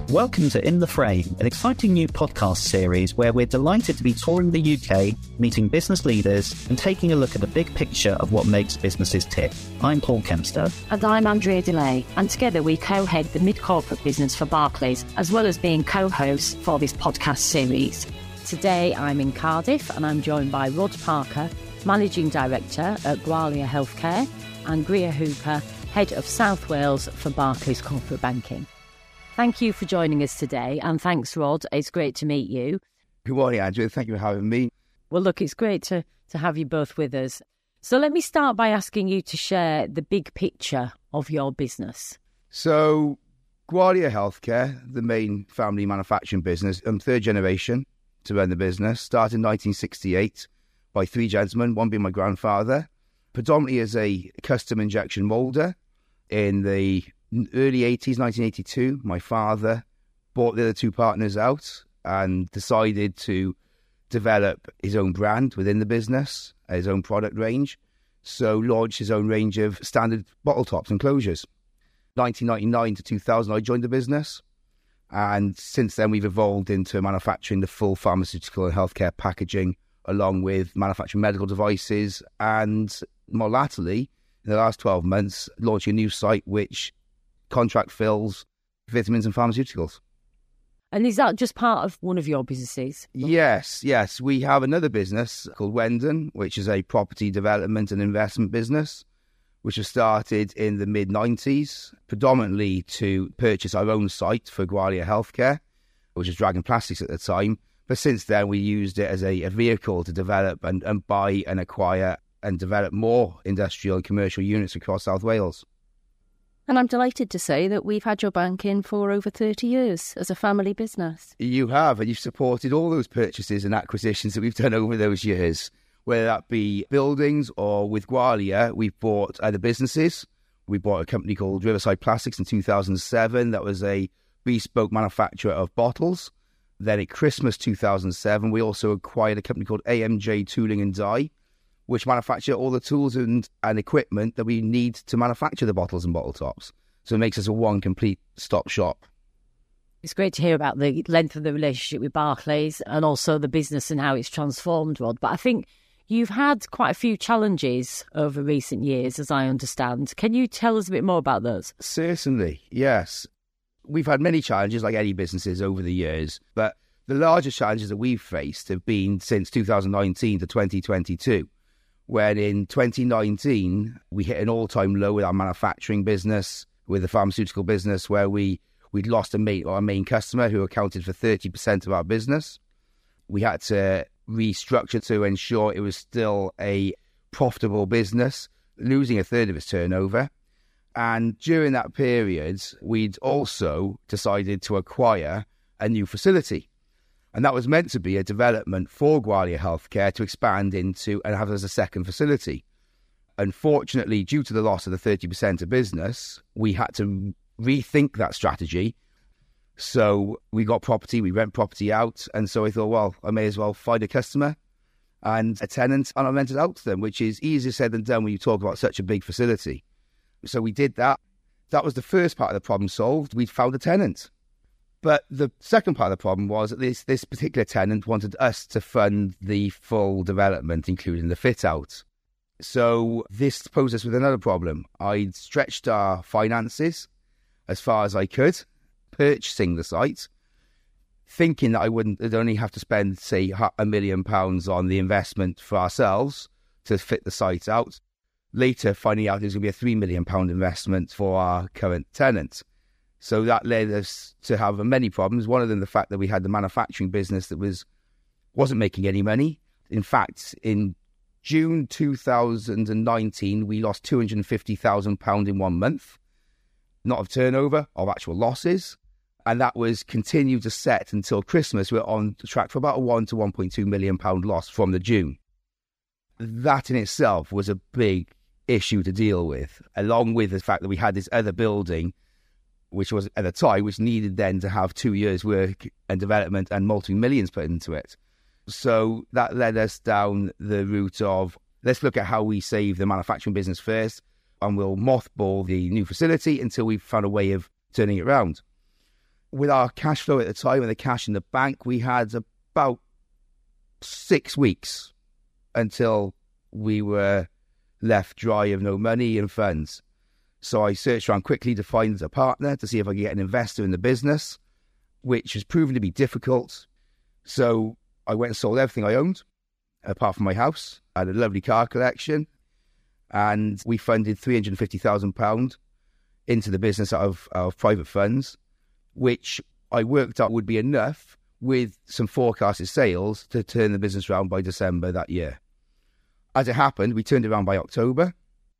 Welcome to In the Frame, an exciting new podcast series where we're delighted to be touring the UK, meeting business leaders and taking a look at the big picture of what makes businesses tick. I'm Paul Kempster. And I'm Andrea Delay, and together we co-head the mid-corporate business for Barclays, as well as being co-hosts for this podcast series. Today I'm in Cardiff and I'm joined by Rod Parker, Managing Director at Gwalia Healthcare, and Greer Hooper, Head of South Wales for Barclays Corporate Banking. Thank you for joining us today, and thanks, Rod. It's great to meet you. Good morning, Andrew. Thank you for having me. Well, look, it's great to have you both with us. So let me start by asking you to share the big picture of your business. So, Gwalia Healthcare, the main family manufacturing business, I'm third generation to run the business, started in 1968 by three gentlemen, one being my grandfather, predominantly as a custom injection moulder. In the early 80s, 1982, my father bought the other two partners out and decided to develop his own brand within the business, his own product range. So launched his own range of standard bottle tops and closures. 1999 to 2000, I joined the business. And since then, we've evolved into manufacturing the full pharmaceutical and healthcare packaging, along with manufacturing medical devices. And more latterly, in the last 12 months, launching a new site which contract fills vitamins and pharmaceuticals. And is that just part of one of your businesses? Yes. We have another business called Wendon, which is a property development and investment business, which was started in the mid-90s, predominantly to purchase our own site for Gwalia Healthcare, which was Dragon Plastics at the time. But since then, we used it as a vehicle to develop and buy and acquire and develop more industrial and commercial units across South Wales. And I'm delighted to say that we've had your bank in for over 30 years as a family business. You have, and you've supported all those purchases and acquisitions that we've done over those years, whether that be buildings or with Gwalia, we've bought other businesses. We bought a company called Riverside Plastics in 2007. That was a bespoke manufacturer of bottles. Then at Christmas 2007, we also acquired a company called AMJ Tooling and Die, which manufacture all the tools and equipment that we need to manufacture the bottles and bottle tops. So it makes us a one complete stop shop. It's great to hear about the length of the relationship with Barclays and also the business and how it's transformed, Rod. But I think you've had quite a few challenges over recent years, as I understand. Can you tell us a bit more about those? Certainly, yes. We've had many challenges, like any businesses, over the years. But the largest challenges that we've faced have been since 2019 to 2022. When in 2019, we hit an all-time low with our manufacturing business, with the pharmaceutical business, where we'd lost our main customer who accounted for 30% of our business. We had to restructure to ensure it was still a profitable business, losing a third of its turnover. And during that period, we'd also decided to acquire a new facility. And that was meant to be a development for Gwalia Healthcare to expand into and have as a second facility. Unfortunately, due to the loss of the 30% of business, we had to rethink that strategy. So we got property, we rent property out. And so I thought, well, I may as well find a customer and a tenant and I rent it out to them, which is easier said than done when you talk about such a big facility. So we did that. That was the first part of the problem solved. We'd found a tenant. But the second part of the problem was that this particular tenant wanted us to fund the full development, including the fit-out. So this posed us with another problem. I'd stretched our finances as far as I could, purchasing the site, thinking that I'd only have to spend, say, £1 million on the investment for ourselves to fit the site out. Later, finding out it was going to be a £3 million investment for our current tenant. So that led us to have many problems. One of them, the fact that we had the manufacturing business that wasn't making any money. In fact, in June 2019, we lost £250,000 in 1 month, not of turnover, of actual losses. And that was continued to set until Christmas. We're on track for about a £1 to £1.2 million loss from the June. That in itself was a big issue to deal with, along with the fact that we had this other building, which was at the time, which needed then to have 2 years work and development and multi-millions put into it. So that led us down the route of, let's look at how we save the manufacturing business first, and we'll mothball the new facility until we've found a way of turning it around. with our cash flow at the time and the cash in the bank, we had about 6 weeks until we were left dry of no money and funds. So I searched around quickly to find a partner to see if I could get an investor in the business, which has proven to be difficult. So I went and sold everything I owned, apart from my house. I had a lovely car collection, and we funded £350,000 into the business out of private funds, which I worked out would be enough with some forecasted sales to turn the business around by December that year. As it happened, we turned it around by October,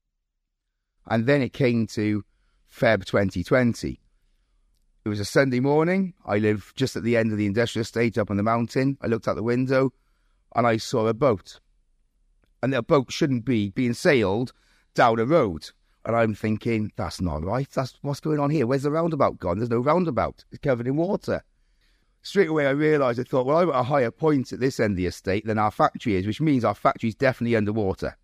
and then it came to Feb 2020. It was a Sunday morning. I live just at the end of the industrial estate up on the mountain. I looked out the window and I saw a boat. And the boat shouldn't be being sailed down a road. And I'm thinking, that's not right. That's what's going on here. Where's the roundabout gone? There's no roundabout. It's covered in water. Straight away I realised, I thought, well, I'm at a higher point at this end of the estate than our factory is, which means our factory is definitely underwater.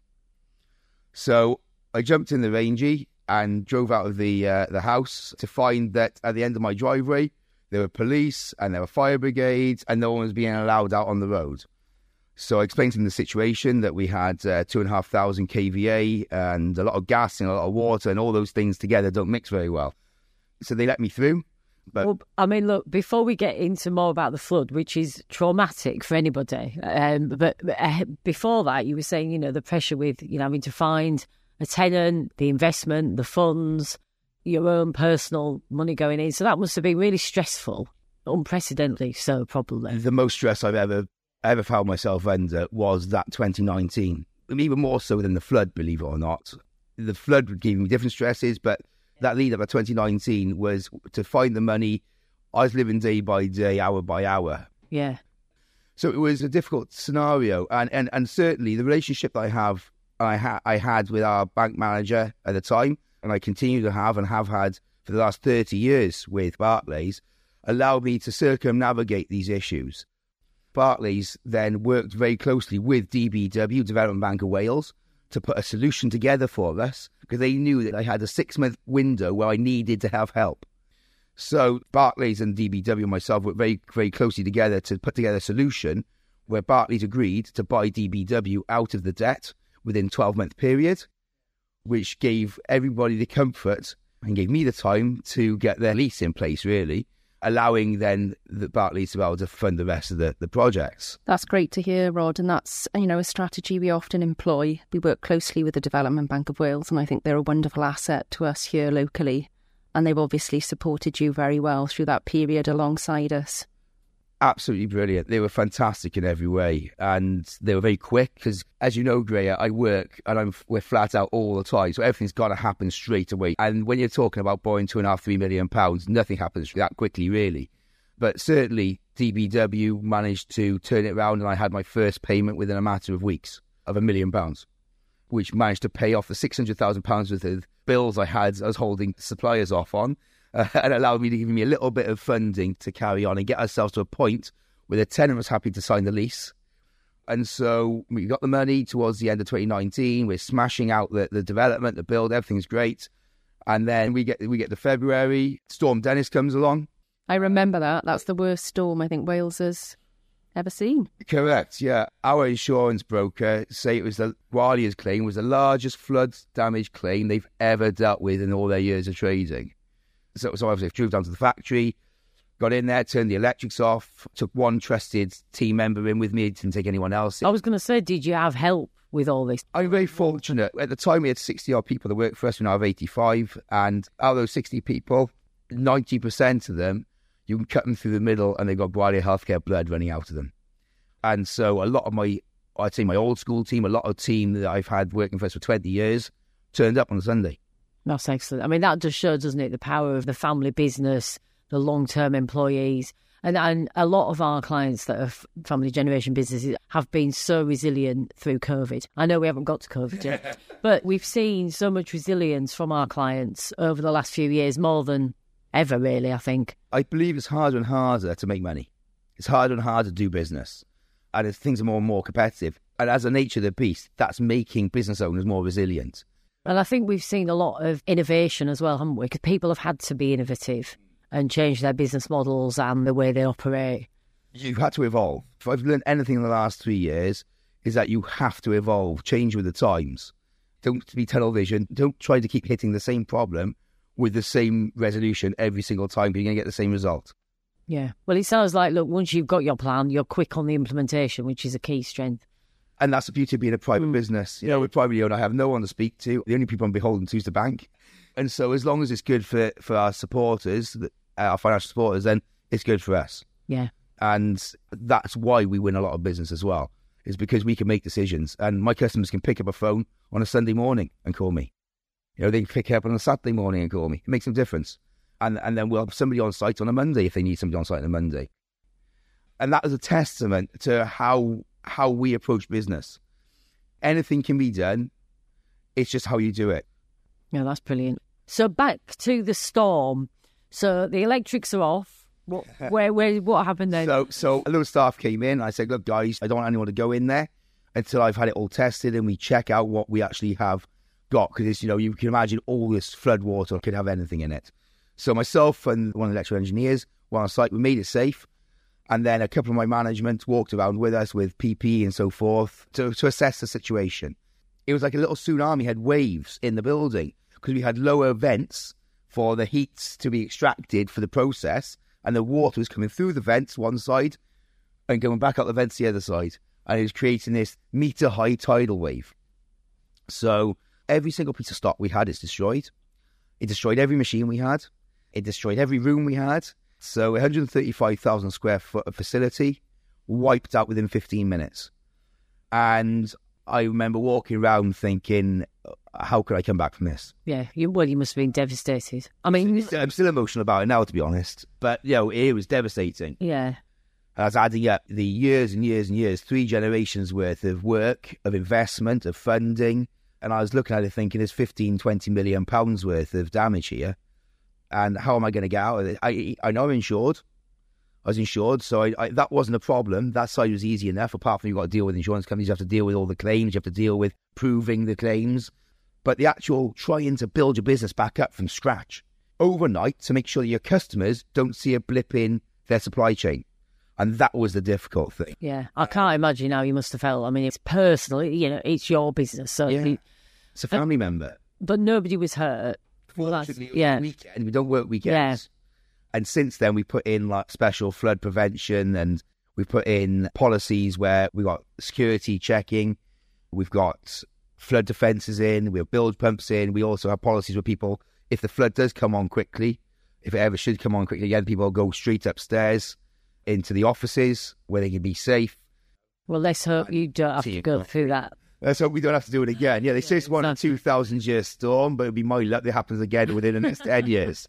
So I jumped in the Rangie and drove out of the house to find that at the end of my driveway, there were police and there were fire brigades and no one was being allowed out on the road. So I explained to them the situation, that we had 2,500 kVA and a lot of gas and a lot of water, and all those things together don't mix very well. So they let me through. But well, I mean, look, before we get into more about the flood, which is traumatic for anybody, but before that, you were saying, you know, the pressure with, you know, having to find a tenant, the investment, the funds, your own personal money going in. So that must have been really stressful, unprecedentedly so, probably. The most stress I've ever found myself under was that 2019. Even more so than the flood, believe it or not. The flood would give me different stresses, but that lead up to 2019 was to find the money. I was living day by day, hour by hour. Yeah. So it was a difficult scenario. And certainly the relationship that I had with our bank manager at the time, and I continue to have and have had for the last 30 years with Barclays, allowed me to circumnavigate these issues. Barclays then worked very closely with DBW, Development Bank of Wales, to put a solution together for us, because they knew that I had a 6-month window where I needed to have help. So Barclays and DBW and myself worked very, very closely together to put together a solution where Barclays agreed to buy DBW out of the debt within a 12-month period, which gave everybody the comfort and gave me the time to get their lease in place, really, allowing then the Barclays to be able to fund the rest of the projects. That's great to hear, Rod, and that's, you know, a strategy we often employ. We work closely with the Development Bank of Wales, and I think they're a wonderful asset to us here locally, and they've obviously supported you very well through that period alongside us. Absolutely brilliant. They were fantastic in every way, and they were very quick because, as you know, Greya, I work and we're flat out all the time, so everything's got to happen straight away. And when you're talking about borrowing £2.5–3 million, nothing happens that quickly, really. But certainly, DBW managed to turn it around, and I had my first payment within a matter of weeks of £1 million, which managed to pay off the £600,000 worth of bills I was holding suppliers off on. And allowed me to give me a little bit of funding to carry on and get ourselves to a point where the tenant was happy to sign the lease. And so we got the money towards the end of 2019. We're smashing out the development, the build, everything's great. And then we get to February, Storm Dennis comes along. I remember that. That's the worst storm I think Wales has ever seen. Correct, yeah. Our insurance broker say it was the Gwalior's claim was the largest flood damage claim they've ever dealt with in all their years of trading. So obviously I drove down to the factory, got in there, turned the electrics off, took one trusted team member in with me, didn't take anyone else. I was going to say, did you have help with all this? I'm very fortunate. At the time we had 60-odd people that worked for us, we now have 85, and out of those 60 people, 90% of them, you can cut them through the middle and they've got Gwalior Healthcare blood running out of them. And so a lot of my old school team, a lot of team that I've had working for us for 20 years, turned up on a Sunday. That's excellent. I mean, that just shows, doesn't it, the power of the family business, the long-term employees. And a lot of our clients that are family generation businesses have been so resilient through COVID. I know we haven't got to COVID yet, but we've seen so much resilience from our clients over the last few years, more than ever, really, I think. I believe it's harder and harder to make money. It's harder and harder to do business. And as things are more and more competitive. And as the nature of the beast, that's making business owners more resilient. And I think we've seen a lot of innovation as well, haven't we? Because people have had to be innovative. and change their business models and the way they operate. You've had to evolve. If I've learned anything in the last 3 years, is that you have to evolve, change with the times. Don't be tunnel vision. Don't try to keep hitting the same problem with the same resolution every single time, but you're going to get the same result. Yeah. Well, it sounds like, look, once you've got your plan, you're quick on the implementation, which is a key strength. And that's the beauty of being a private business. You know, we're privately owned. I have no one to speak to. The only people I'm beholden to is the bank. And so as long as it's good for our supporters, our financial supporters, then it's good for us. Yeah. And that's why we win a lot of business as well, is because we can make decisions. And my customers can pick up a phone on a Sunday morning and call me. You know, they can pick it up on a Saturday morning and call me. It makes no difference. And then we'll have somebody on site on a Monday if they need somebody on site on a Monday. And that is a testament to how we approach business. Anything can be done. It's just how you do it. Yeah, that's brilliant. So back to the storm. So the electrics are off. What happened then? So a little staff came in. I said, look, guys, I don't want anyone to go in there until I've had it all tested and we check out what we actually have got. Because, you know, you can imagine all this flood water could have anything in it. So myself and one of the electrical engineers were on site. We made it safe. And then a couple of my management walked around with us with PPE and so forth to assess the situation. It was like a little tsunami had waves in the building because we had lower vents for the heat to be extracted for the process. And the water was coming through the vents one side and going back out the vents the other side. And it was creating this metre-high tidal wave. So every single piece of stock we had is destroyed. It destroyed every machine we had. It destroyed every room we had. So 135,000 square foot of facility wiped out within 15 minutes. And I remember walking around thinking, how could I come back from this? Yeah, you must have been devastated. I mean, I'm still emotional about it now, to be honest. But, you know, it was devastating. Yeah. I was adding up the years and years and years, 3 generations worth of work, of investment, of funding. And I was looking at it thinking, there's 15, 20 million pounds worth of damage here. And how am I going to get out of it? I know I'm insured. I was insured, so that wasn't a problem. That side was easy enough. Apart from you've got to deal with insurance companies, you have to deal with all the claims, you have to deal with proving the claims. But the actual trying to build your business back up from scratch overnight to make sure that your customers don't see a blip in their supply chain. And that was the difficult thing. Yeah, I can't imagine how you must have felt. I mean, it's personal, you know, it's your business. So yeah. It's a family member. But nobody was hurt. Fortunately, it was a weekend. We don't work weekends. Yeah. And since then, we put in like special flood prevention and we put in policies where we've got security checking. We've got flood defences in. We have bilge pumps in. We also have policies where people, if the flood does come on quickly, if it ever should come on quickly again, people go straight upstairs into the offices where they can be safe. Well, let's hope you don't have to go through that. Let's hope we don't have to do it again. Yeah, they say it's one in 2,000-year storm, but it'd be my luck that happens again within the next 10 years.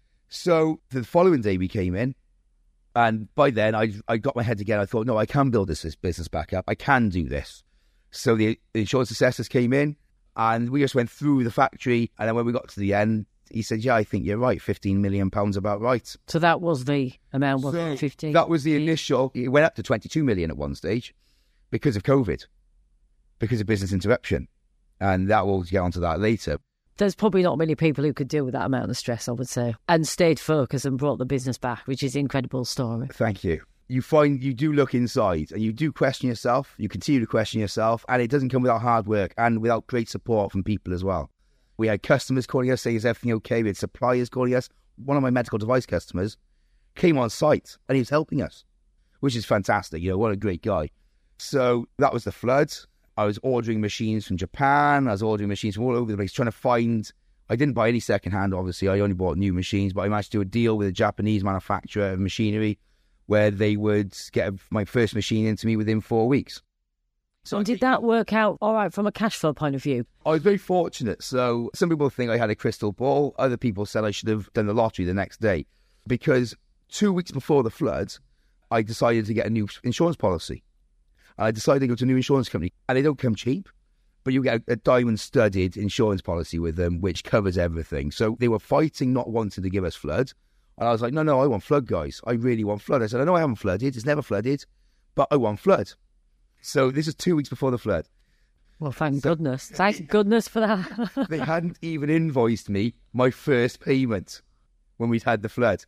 So the following day we came in, and by then I got my head together. I thought, no, I can build this business back up. I can do this. So the insurance assessors came in, and we just went through the factory. And then when we got to the end, he said, yeah, I think you're right. £15 million about right. So that was the amount, was it? 15? That was the initial. It went up to 22 million at one stage because of COVID, because of business interruption. And that we'll get onto that later. There's probably not many people who could deal with that amount of stress, I would say, and stayed focused and brought the business back, which is an incredible story. Thank you. You find you do look inside and you do question yourself. You continue to question yourself, and it doesn't come without hard work and without great support from people as well. We had customers calling us saying, is everything okay? We had suppliers calling us. One of my medical device customers came on site and he was helping us, which is fantastic. You know, what a great guy. So that was the flood. I was ordering machines from Japan. I was ordering machines from all over the place, trying to find... I didn't buy any second-hand, obviously. I only bought new machines, but I managed to do a deal with a Japanese manufacturer of machinery where they would get my first machine into me within 4 weeks. So did that work out all right from a cash flow point of view? I was very fortunate. So some people think I had a crystal ball. Other people said I should have done the lottery the next day. Because 2 weeks before the flood, I decided to get a new insurance policy. I decided to go to a new insurance company. And they don't come cheap, but you get a diamond-studded insurance policy with them, which covers everything. So they were fighting not wanting to give us flood. And I was like, no, I want flood, guys. I really want flood. I said, I know I haven't flooded. It's never flooded, but I want flood. So this is 2 weeks before the flood. Well, thank goodness. Thank goodness for that. They hadn't even invoiced me my first payment when we'd had the flood.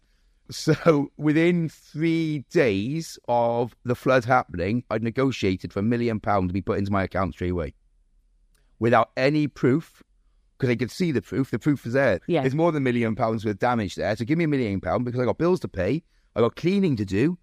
So within 3 days of the flood happening, I'd negotiated for £1 million to be put into my account straight away. Without any proof, because they could see the proof. The proof was there. Yeah. There's more than £1 million worth of damage there. So give me £1 million because I got bills to pay. I got cleaning to do.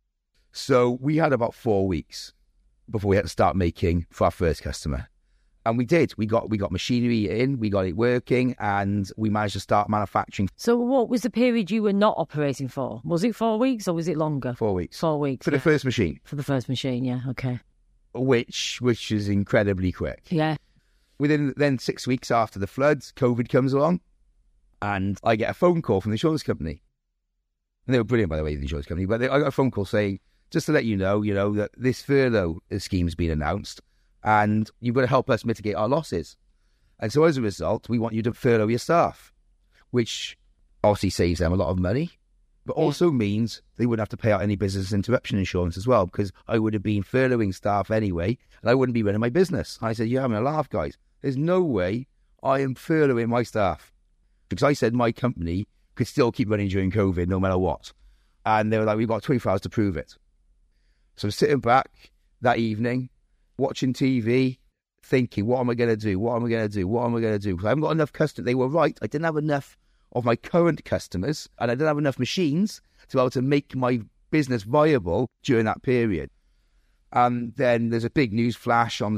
So we had about 4 weeks before we had to start making for our first customer. And we did. We got machinery in, we got it working, and we managed to start manufacturing. So what was the period you were not operating for? Was it 4 weeks or was it longer? 4 weeks. 4 weeks. For the first machine. For the first machine, yeah, okay. Which is incredibly quick. Yeah. Within then 6 weeks after the floods, COVID comes along, and I get a phone call from the insurance company. And they were brilliant, by the way, the insurance company. But I got a phone call saying, just to let you know, that this furlough scheme's been announced, and you've got to help us mitigate our losses. And so as a result, we want you to furlough your staff, which obviously saves them a lot of money, but also means they wouldn't have to pay out any business interruption insurance as well, because I would have been furloughing staff anyway, and I wouldn't be running my business. I said, you're having a laugh, guys. There's no way I am furloughing my staff. Because I said my company could still keep running during COVID no matter what. And they were like, we've got 24 hours to prove it. So I'm sitting back that evening, watching TV, thinking, what am I going to do? What am I going to do? What am I going to do? Because I haven't got enough customers. They were right. I didn't have enough of my current customers, and I didn't have enough machines to be able to make my business viable during that period. And then there's a big news flash on the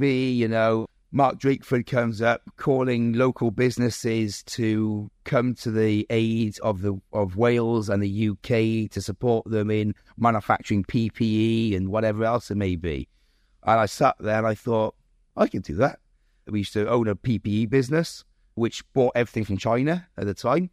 TV, Mark Drakeford comes up calling local businesses to come to the aid of Wales and the UK to support them in manufacturing PPE and whatever else it may be. And I sat there and I thought, I can do that. We used to own a PPE business, which bought everything from China at the time.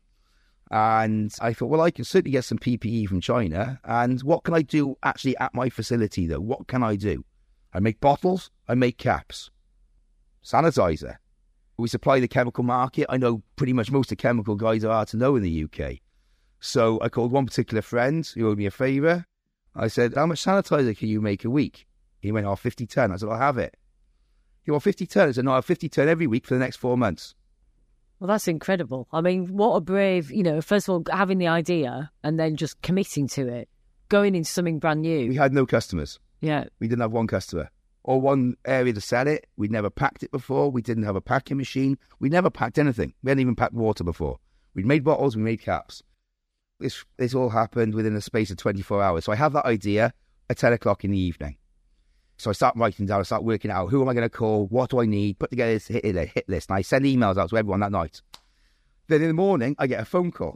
And I thought, well, I can certainly get some PPE from China. And what can I do actually at my facility, though? What can I do? I make bottles. I make caps. Sanitizer. We supply the chemical market. I know pretty much most of the chemical guys are to know in the UK. So I called one particular friend who owed me a favour. I said, how much sanitizer can you make a week? He went, 50 ton. I said, I'll have it. He went, 50 ton? I said, no, I'll have 50 ton every week for the next 4 months. Well, that's incredible. I mean, what a brave, first of all, having the idea and then just committing to it, going into something brand new. We had no customers. Yeah. We didn't have one customer or one area to sell it. We'd never packed it before. We didn't have a packing machine. We never packed anything. We hadn't even packed water before. We'd made bottles, we made caps. This all happened within the space of 24 hours. So I have that idea at 10 o'clock in the evening. So I start writing down, I start working out, who am I going to call? What do I need? Put together this hit list. And I send emails out to everyone that night. Then in the morning, I get a phone call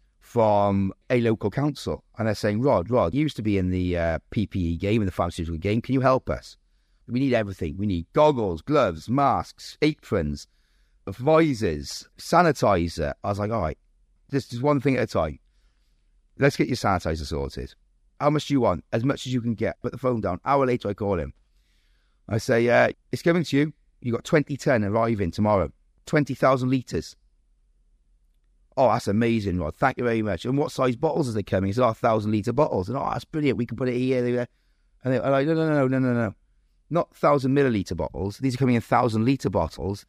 from a local council. And they're saying, Rod, you used to be in the PPE game, in the pharmaceutical game. Can you help us? We need everything. We need goggles, gloves, masks, aprons, visors, sanitizer. I was like, all right, this is one thing at a time. Let's get your sanitizer sorted. How much do you want? As much as you can get. Put the phone down. Hour later, I call him. I say, it's coming to you. You got 20 ton arriving tomorrow. 20,000 litres. Oh, that's amazing, Rod. Thank you very much. And what size bottles are they coming? He said, 1,000 litre bottles. And that's brilliant. We can put it here, there. And they're like, no. Not 1,000 millilitre bottles. These are coming in 1,000 litre bottles.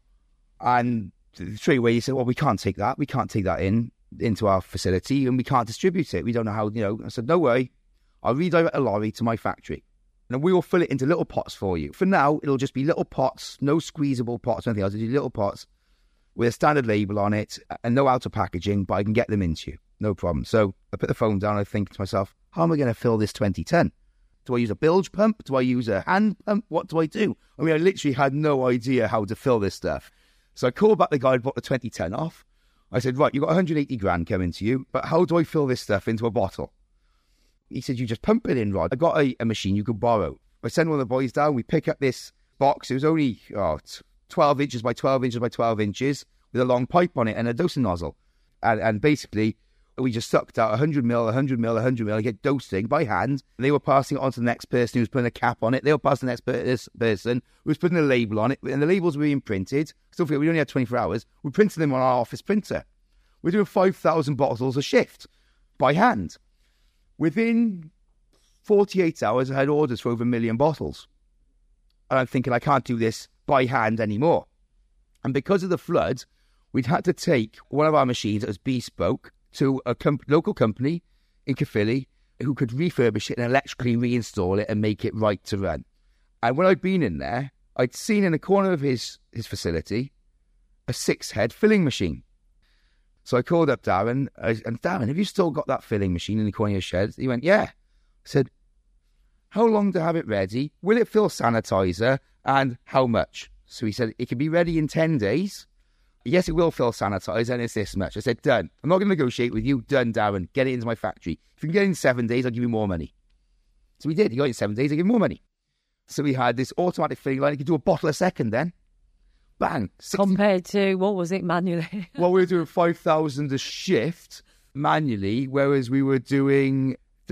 And straight away you say, well, we can't take that. We can't take that into our facility and we can't distribute it. We don't know how, I said, no way. I'll redirect a lorry to my factory and we will fill it into little pots for you. For now, it'll just be little pots, no squeezable pots or anything else. It'll be little pots with a standard label on it and no outer packaging, but I can get them into you. No problem. So I put the phone down and I think to myself, how am I going to fill this 2010? Do I use a bilge pump? Do I use a hand pump? What do I do? I mean, I literally had no idea how to fill this stuff. So I called back the guy who bought the 2010 off. I said, right, you've got 180 grand coming to you, but how do I fill this stuff into a bottle? He said, you just pump it in, Rod. I got a machine you could borrow. I send one of the boys down. We pick up this box. It was only 12 inches by 12 inches by 12 inches with a long pipe on it and a dosing nozzle. And basically, we just sucked out 100 mil, 100 mil, 100 mil, and get dosing by hand. And they were passing it on to the next person who was putting a cap on it. They were passing the next person who was putting a label on it. And the labels were being printed. Don't forget, we only had 24 hours. We printed them on our office printer. We're doing 5,000 bottles a shift by hand. Within 48 hours, I had orders for over 1 million bottles. And I'm thinking, I can't do this by hand anymore. And because of the flood, we'd had to take one of our machines that was bespoke to a local company in Caerphilly who could refurbish it and electrically reinstall it and make it right to run. And when I'd been in there, I'd seen in the corner of his facility a 6-head filling machine. So I called up Darren, and Darren, have you still got that filling machine in the corner of your shed? He went, yeah. I said, how long to have it ready? Will it fill sanitizer? And how much? So he said, it can be ready in 10 days. Yes, it will fill sanitizer, and it's this much. I said, done. I'm not going to negotiate with you. Done, Darren. Get it into my factory. If you can get it in 7 days, I'll give you more money. So we did. He got it in 7 days, I give him more money. So we had this automatic filling line. You could do a bottle a second then. Bang. 60... Compared to, what was it, manually? Well, we were doing 5,000 a shift manually, whereas we were doing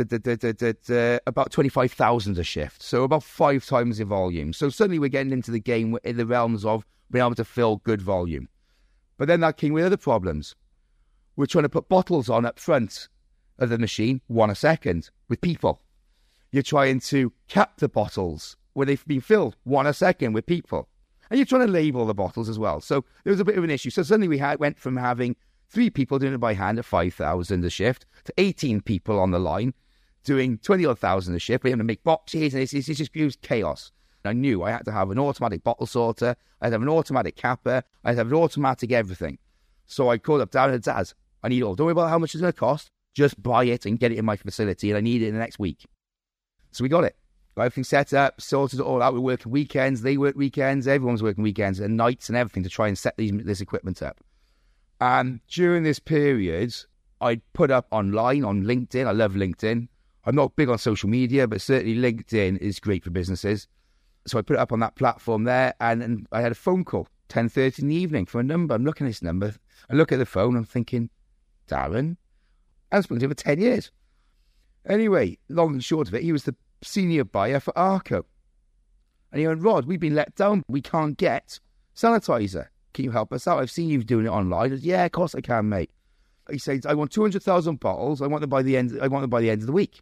about 25,000 a shift. So about 5 times the volume. So suddenly we're getting into the game in the realms of being able to fill good volume. But then that came with other problems. We're trying to put bottles on up front of the machine, 1 a second, with people. You're trying to cap the bottles where they've been filled, 1 a second, with people. And you're trying to label the bottles as well. So there was a bit of an issue. So suddenly we went from having 3 people doing it by hand at 5,000 a shift to 18 people on the line doing 20-odd thousand a shift. We had to make boxes, and it's just chaos. I knew I had to have an automatic bottle sorter, I had to have an automatic capper, I had to have an automatic everything. So I called up Darren and Daz. I need it all. Don't worry about how much it's going to cost. Just buy it and get it in my facility, and I need it in the next week. So we got it. Got everything set up, sorted it all out. We're working weekends, they work weekends, everyone's working weekends and nights and everything to try and set this equipment up. And during this period, I put up online on LinkedIn. I love LinkedIn. I'm not big on social media, but certainly LinkedIn is great for businesses. So I put it up on that platform there, and I had a phone call, 10:30 in the evening, from a number. I'm looking at this number. I look at the phone, I'm thinking, Darren, I've spoken to him for 10 years. Anyway, long and short of it, he was the senior buyer for Arco. And he went, Rod, we've been let down. We can't get sanitizer. Can you help us out? I've seen you doing it online. I said, yeah, of course I can, mate. He said, I want 200,000 bottles. I want them by the end of the week.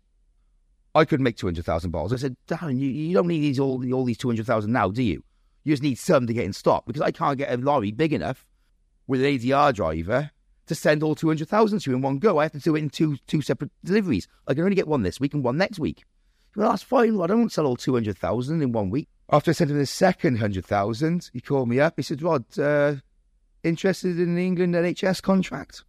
I couldn't make 200,000 bottles. I said, Darren, you don't need all these 200,000 now, do you? You just need some to get in stock, because I can't get a lorry big enough with an ADR driver to send all 200,000 to you in one go. I have to do it in two separate deliveries. I can only get one this week and one next week. Well, that's fine. I don't want to sell all 200,000 in 1 week. After I sent him the second 100,000, he called me up. He said, Rod, interested in the England NHS contract?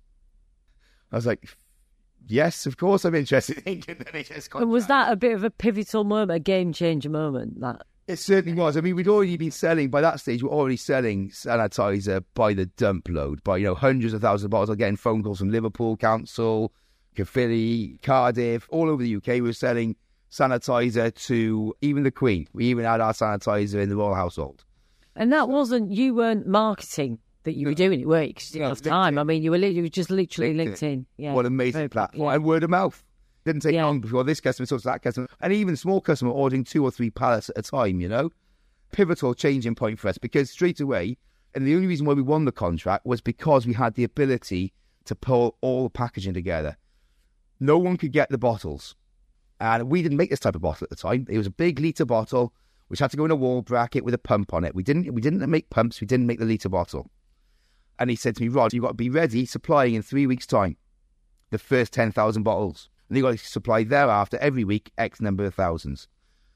I was like, yes, of course I'm interested in England NHS contract. And was that a bit of a pivotal moment, a game-changer moment? That It certainly was. I mean, we'd already been selling, by that stage, we're already selling sanitizer by the dump load, by, hundreds of thousands of bottles. I'm getting phone calls from Liverpool Council, Caerphilly, Cardiff, all over the UK. We were selling sanitizer to even the Queen. We even had our sanitizer in the royal household. And that wasn't, you weren't marketing that you were doing it, were you? Because you didn't have time. I mean, you were just literally LinkedIn. Yeah, what an amazing platform. Yeah. And word of mouth. Didn't take long before this customer talks to that customer. And even small customer ordering 2 or 3 pallets at a time, Pivotal changing point for us, because straight away, and the only reason why we won the contract was because we had the ability to pull all the packaging together. No one could get the bottles. And we didn't make this type of bottle at the time. It was a big litre bottle, which had to go in a wall bracket with a pump on it. We didn't make pumps. We didn't make the litre bottle. And he said to me, Rod, you've got to be ready supplying in 3 weeks' time the first 10,000 bottles. And you've got to supply thereafter every week X number of thousands.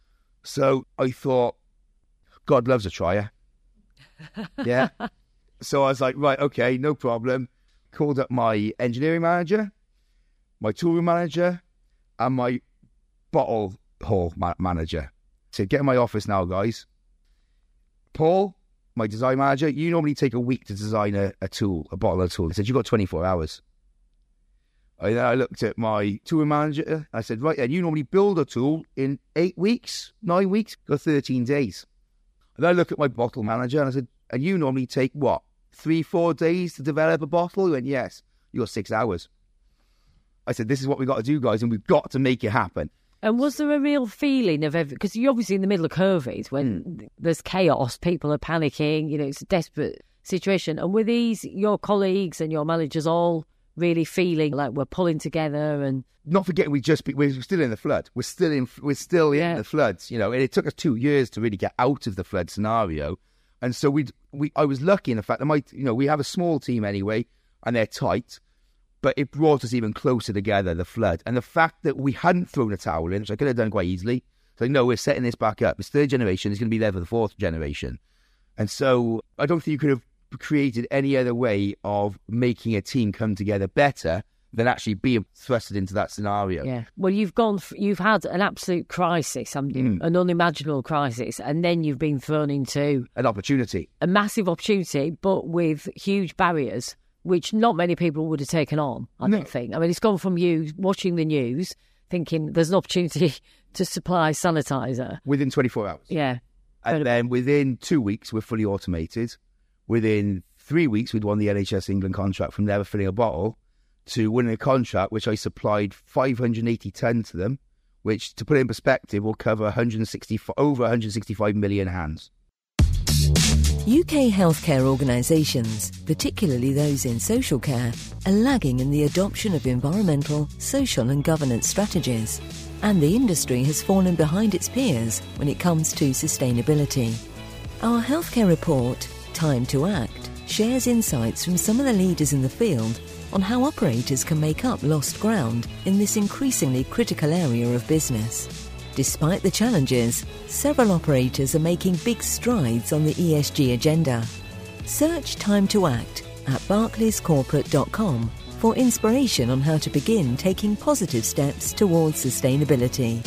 So I thought, God loves a trier. Yeah. So I was like, right, okay, no problem. Called up my engineering manager, my toolroom manager, and my bottle hall manager. Said, get in my office now, guys. Paul, my design manager, you normally take a week to design a tool, a bottle of a tool. He said, you've got 24 hours. Then I looked at my toolroom manager. I said, right then, you normally build a tool in 8 weeks, 9 weeks, got 13 days. And I looked at my bottle manager and I said, and you normally take what, 3-4 days to develop a bottle? He went, yes, you got 6 hours. I said, this is what we've got to do, guys, and we've got to make it happen. And was there a real feeling of everything? Because you're obviously in the middle of COVID, when there's chaos, people are panicking, it's a desperate situation. And were these your colleagues and your managers all really feeling like we're pulling together? And not forgetting, we're still in the flood. We're still in the floods, and it took us 2 years to really get out of the flood scenario. And so I was lucky in the fact that we have a small team anyway, and they're tight. But it brought us even closer together, the flood. And the fact that we hadn't thrown a towel in, which I could have done quite easily. So, no, we're setting this back up. It's third generation. It's going to be there for the fourth generation. And so I don't think you could have created any other way of making a team come together better than actually being thrusted into that scenario. Yeah. Well, you've had an absolute crisis, an unimaginable crisis, and then you've been thrown into an opportunity. A massive opportunity, but with huge barriers, which not many people would have taken on, I don't think. I mean, it's gone from you watching the news, thinking there's an opportunity to supply sanitizer. Within 24 hours. Yeah. And then within 2 weeks, we're fully automated. Within 3 weeks, we'd won the NHS England contract from never filling a bottle to winning a contract which I supplied 580 tonnes to them, which, to put it in perspective, will cover over 165 million hands. UK healthcare organisations, particularly those in social care, are lagging in the adoption of environmental, social and governance strategies, and the industry has fallen behind its peers when it comes to sustainability. Our healthcare report, Time to Act, shares insights from some of the leaders in the field on how operators can make up lost ground in this increasingly critical area of business. Despite the challenges, several operators are making big strides on the ESG agenda. Search Time to Act at barclayscorporate.com for inspiration on how to begin taking positive steps towards sustainability.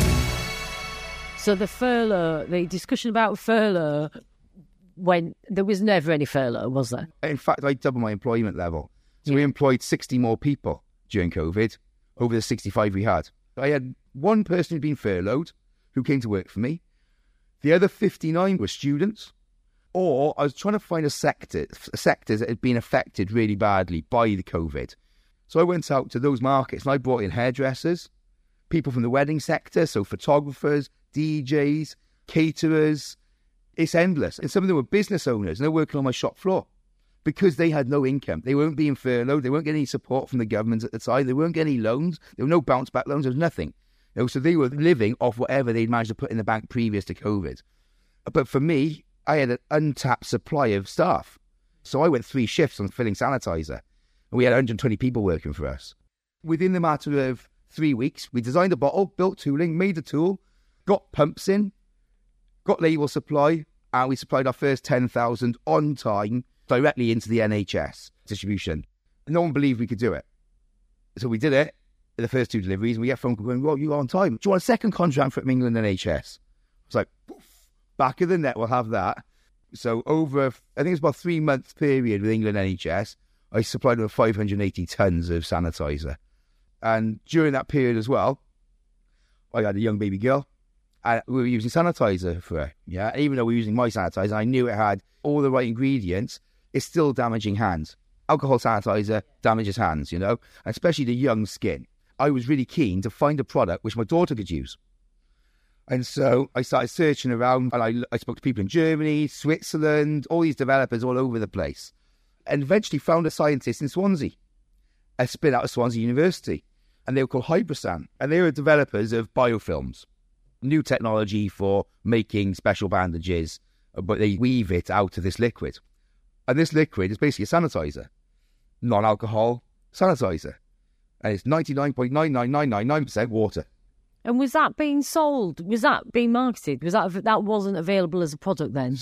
So the discussion about furlough, when there was never any furlough, was there? In fact, I doubled my employment level. So we employed 60 more people during COVID over the 65 we had. I had one person who'd been furloughed who came to work for me. The other 59 were students. Or I was trying to find sectors that had been affected really badly by the COVID. So I went out to those markets and I brought in hairdressers, people from the wedding sector, so photographers, DJs, caterers. It's endless. And some of them were business owners and they're working on my shop floor because they had no income. They weren't being furloughed. They weren't getting any support from the government at the time. They weren't getting any loans. There were no bounce back loans. There was nothing. So they were living off whatever they'd managed to put in the bank previous to COVID. But for me, I had an untapped supply of staff. So I went 3 shifts on filling sanitizer. And we had 120 people working for us. Within the matter of 3 weeks, we designed a bottle, built tooling, made the tool, got pumps in, got label supply, and we supplied our first 10,000 on time directly into the NHS distribution. No one believed we could do it. So we did it, the first 2 deliveries, and we get phone call going, well, you're on time. Do you want a second contract from England NHS? I was like, poof, back of the net, we'll have that. So over, I think it's about 3 month period with England NHS, I supplied over 580 tonnes of sanitizer. And during that period as well, I had a young baby girl, and we were using sanitizer for her. Yeah, even though we were using my sanitizer, I knew it had all the right ingredients. It's still damaging hands. Alcohol sanitizer damages hands, and especially the young skin. I was really keen to find a product which my daughter could use. And so I started searching around, and I spoke to people in Germany, Switzerland, all these developers all over the place, and eventually found a scientist in Swansea, a spin out of Swansea University, and they were called Hybrasan, and they were developers of biofilms, new technology for making special bandages, but they weave it out of this liquid. And this liquid is basically a sanitizer, non-alcohol sanitizer. And it's 99.99999% water. And was that being sold? Was that being marketed? Was that wasn't available as a product then?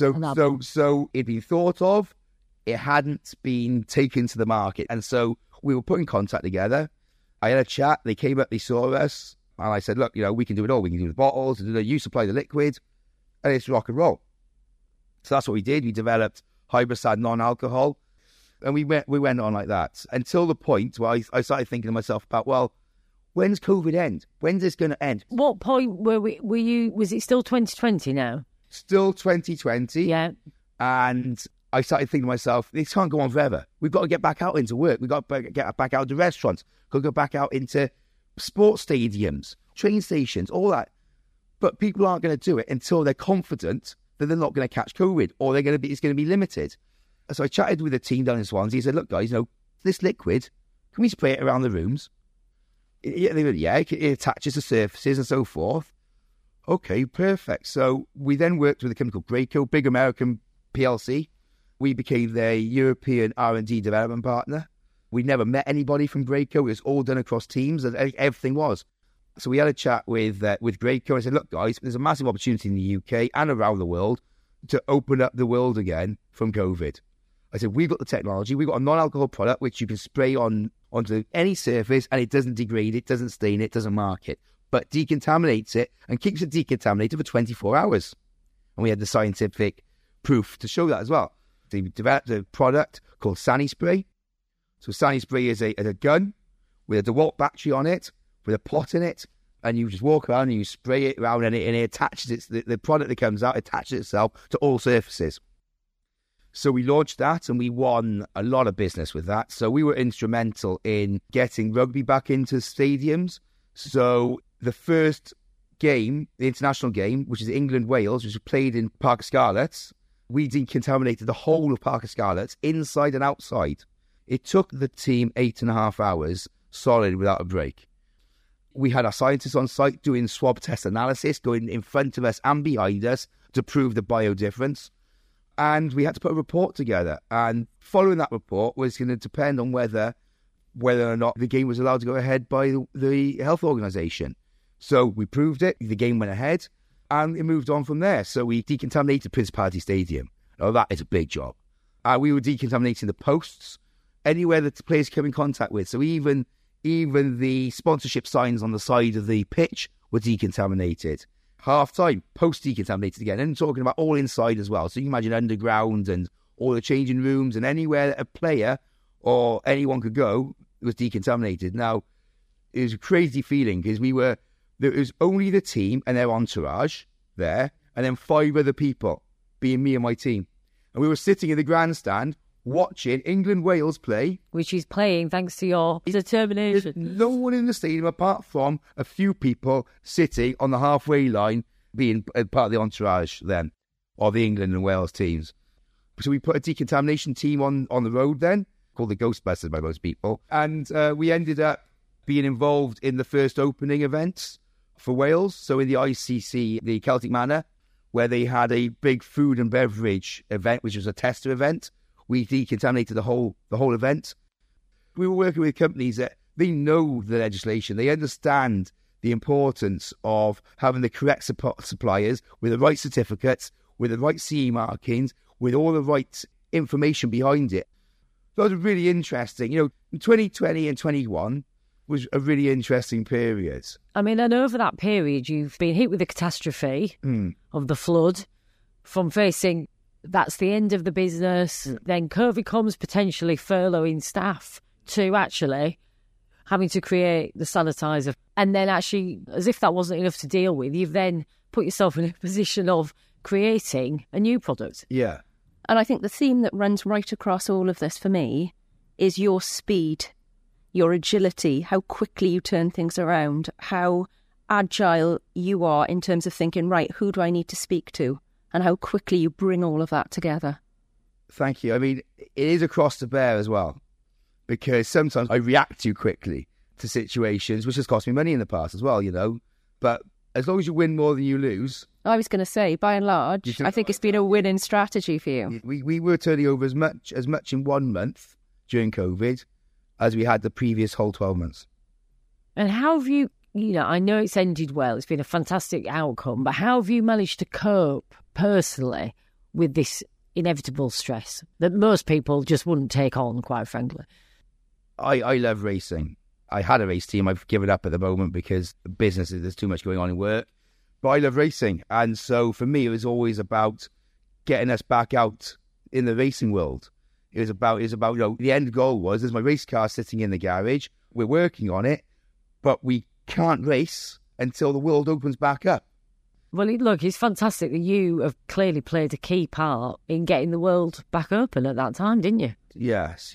So it'd been thought of. It hadn't been taken to the market. And so we were put in contact together. I had a chat. They came up, they saw us. And I said, look, we can do it all. We can do the bottles. You supply the liquid. And it's rock and roll. So that's what we did. We developed Hybrasan non-alcohol. And we went on like that until the point where I started thinking to myself about, well, when's COVID end? When's this going to end? What point were you, was it still 2020 now? Still 2020. Yeah. And I started thinking to myself, this can't go on forever. We've got to get back out into work. We've got to get back out to restaurants. We've got to go back out into sports stadiums, train stations, all that. But people aren't going to do it until they're confident that they're not going to catch COVID or it's going to be limited. So I chatted with the team down in Swansea. He said, look, guys, this liquid, can we spray it around the rooms? They went, yeah, it attaches to surfaces and so forth. Okay, perfect. So we then worked with a company called Graco, big American PLC. We became their European R&D development partner. We never met anybody from Graco. It was all done across Teams, and everything was. So we had a chat with Graco. I said, look, guys, there's a massive opportunity in the UK and around the world to open up the world again from COVID. I said, we've got the technology. We've got a non-alcohol product which you can spray onto any surface, and it doesn't degrade it, doesn't stain it, doesn't mark it, but decontaminates it and keeps it decontaminated for 24 hours. And we had the scientific proof to show that as well. They developed a product called SaniSpray. So SaniSpray is a gun with a DeWalt battery on it, with a pot in it, and you just walk around and you spray it around, and it attaches the product that comes out attaches itself to all surfaces. So we launched that, and we won a lot of business with that. So we were instrumental in getting rugby back into stadiums. So the first game, the international game, which is England-Wales, which was played in Parc y Scarlets, we decontaminated the whole of Parc y Scarlets, inside and outside. It took the team 8.5 hours solid without a break. We had our scientists on site doing swab test analysis, going in front of us and behind us to prove the biodifference. And we had to put a report together. And following that report was going to depend on whether or not the game was allowed to go ahead by the health organisation. So we proved it, the game went ahead, and it moved on from there. So we decontaminated Principality Stadium. Now that is a big job. We were decontaminating the posts, anywhere that the players come in contact with. So even the sponsorship signs on the side of the pitch were decontaminated. Half-time, post-decontaminated again. And I'm talking about all inside as well. So you can imagine underground and all the changing rooms, and anywhere that a player or anyone could go was decontaminated. Now, it was a crazy feeling because there was only the team and their entourage there, and then 5 other people, being me and my team. And we were sitting in the grandstand watching England-Wales play. Which is playing thanks to your determination. There's no one in the stadium apart from a few people sitting on the halfway line being part of the entourage then, of the England and Wales teams. So we put a decontamination team on the road then, called the Ghostbusters by most people. And we ended up being involved in the first opening events for Wales. So in the ICC, the Celtic Manor, where they had a big food and beverage event, which was a tester event. We decontaminated the whole event. We were working with companies that they know the legislation. They understand the importance of having the correct suppliers with the right certificates, with the right CE markings, with all the right information behind it. That was really interesting. 2020 and 21 was a really interesting period. I mean, and over that period, you've been hit with the catastrophe of the flood, from facing that's the end of the business, then COVID comes, potentially furloughing staff, to actually having to create the sanitizer. And then actually, as if that wasn't enough to deal with, you've then put yourself in a position of creating a new product. Yeah. And I think the theme that runs right across all of this for me is your speed, your agility, how quickly you turn things around, how agile you are in terms of thinking, right, who do I need to speak to? And how quickly you bring all of that together. Thank you. I mean, it is across the bear as well, because sometimes I react too quickly to situations, which has cost me money in the past as well, But as long as you win more than you lose. I was going to say, by and large, I think it's been a winning strategy for you. We were turning over as much in 1 month during COVID as we had the previous whole 12 months. And how have you, I know it's ended well, it's been a fantastic outcome, but how have you managed to cope personally with this inevitable stress that most people just wouldn't take on, quite frankly? I love racing. I had a race team. I've given up at the moment because the business, there's too much going on in work. But I love racing. And so for me, it was always about getting us back out in the racing world. It was about the end goal was, there's my race car sitting in the garage. We're working on it, but we can't race until the world opens back up. Well, look, it's fantastic that you have clearly played a key part in getting the world back open at that time, didn't you? Yes.